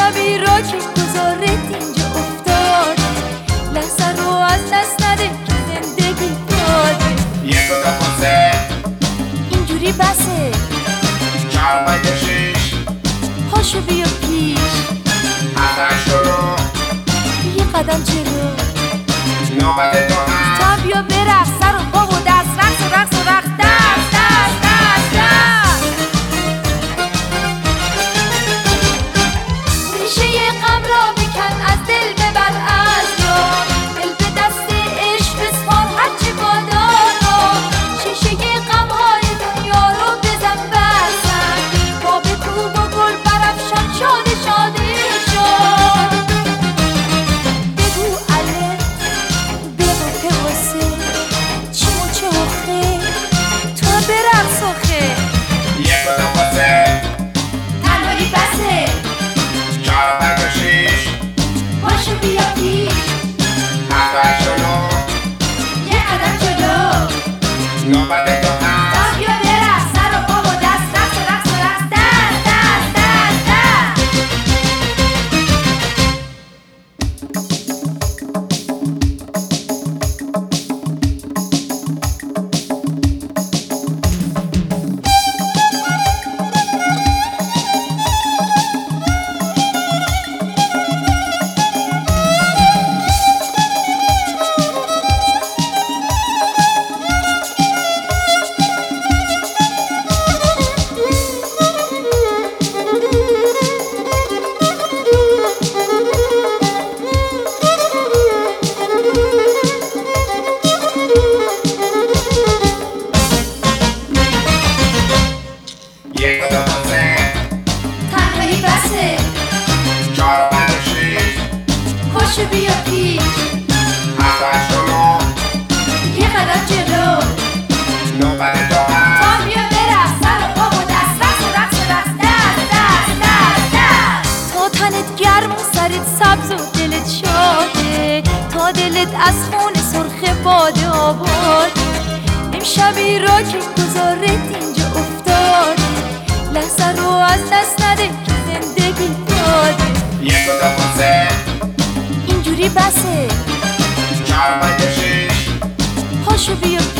شبی را که گذارت اینجا افتاد، لحظه رو از دست نده که زندگی داده. یک و دو و سه اینجوری بسه، 4 5 و 6 پاشو بیا پیش، 7 شروع یه قدم جلو، نوبت تو هم تو هم بیا برقص، سر و پا و دست، رقص و رقص و رقص، دست دست دست دست. ریشه غم را بکن، از دل ببر از یاد، دل به دست عشق بسپار هرچه بادانا. شیشه غم های دنیا رو بزن بر سر، با به کوب و گل برافشان، شاد شاده شاد. بگو الف بگو که واسه چی و چه آخه، تو هم برقص آخه. یک و دو و سه تنهایی بسه، 4 5 و 6 پاشو بیا پیش، 7 شروع یه قدم جلو، نوبت تو هم تو هم بیا برقص، سر و پا و دست، رقص و رقص و رقص، دست دست دست دست. یک و دو و سه تنهایی بسه، 4 5 و 6 پاشو بیا پیش، 7 شروع یه قدم جلو، نوبت تو تو هم هم بیا برقص، سر و پا و دست، رقص و رقص و رقص، دست دست دست دست. تا تنت گرم و سرت سبز و دلت شاده، تا دلت از خون سرخ باده آباد. امشبی را که گذارت اینجا افتاد، لحظه رو از دست نده که زندگی داده. یک و دو و سه اینجوری بسه، 4 5 و 6 پاشو بیا